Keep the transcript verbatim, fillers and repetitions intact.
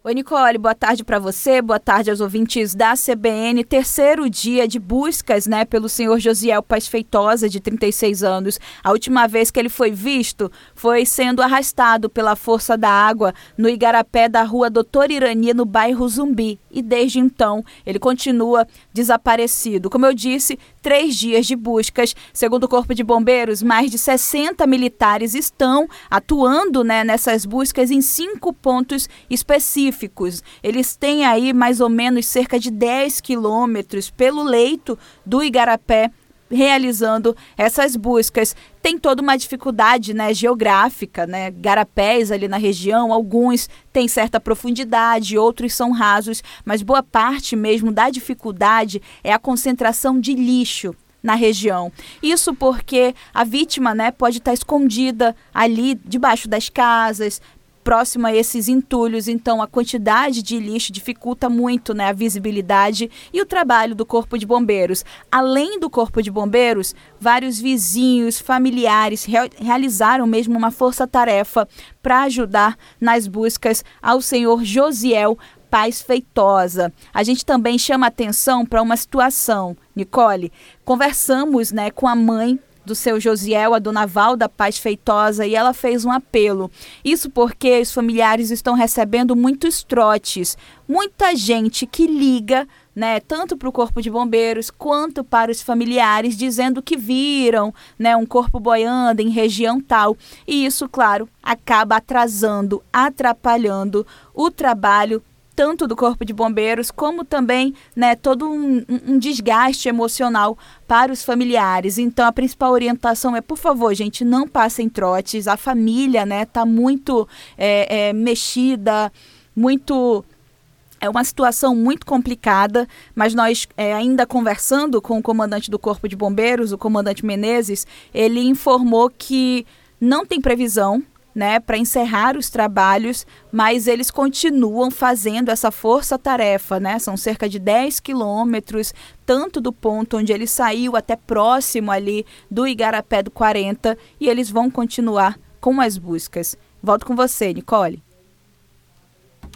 Oi, Nicole, boa tarde para você, boa tarde aos ouvintes da C B N. Terceiro dia de buscas, né, pelo senhor Josiel Paz Feitosa, de trinta e seis anos. A última vez que ele foi visto foi sendo arrastado pela força da água no igarapé da rua Doutor Irani, no bairro Zumbi. E desde então ele continua desaparecido. Como eu disse, três dias de buscas. Segundo o Corpo de Bombeiros, mais de sessenta militares estão atuando, né, nessas buscas em cinco pontos específicos. Eles têm aí mais ou menos cerca de dez quilômetros pelo leito do igarapé realizando essas buscas. Tem toda uma dificuldade, né, geográfica, né, igarapés ali na região, alguns têm certa profundidade, outros são rasos, mas boa parte mesmo da dificuldade é a concentração de lixo na região. Isso porque a vítima, né, pode estar escondida ali debaixo das casas, próximo a esses entulhos, então a quantidade de lixo dificulta muito, né, a visibilidade e o trabalho do Corpo de Bombeiros. Além do Corpo de Bombeiros, vários vizinhos, familiares re- realizaram mesmo uma força-tarefa para ajudar nas buscas ao senhor Josiel Paz Feitosa. A gente também chama atenção para uma situação, Nicole. Conversamos, né, com a mãe do seu Josiel, a dona Valda Paz Feitosa, e ela fez um apelo. Isso porque os familiares estão recebendo muitos trotes, muita gente que liga, né, tanto para o Corpo de Bombeiros quanto para os familiares, dizendo que viram, né, um corpo boiando em região tal. E isso, claro, acaba atrasando, atrapalhando o trabalho tanto do Corpo de Bombeiros, como também, né, todo um, um desgaste emocional para os familiares. Então, a principal orientação é, por favor, gente, não passem trotes. A família, né, está muito é, é, mexida, muito... É uma situação muito complicada, mas nós, é, ainda conversando com o comandante do Corpo de Bombeiros, o comandante Menezes, ele informou que não tem previsão, né, para encerrar os trabalhos, mas eles continuam fazendo essa força-tarefa, né? São cerca de dez quilômetros, tanto do ponto onde ele saiu até próximo ali do igarapé do quarenta, e eles vão continuar com as buscas. Volto com você, Nicole.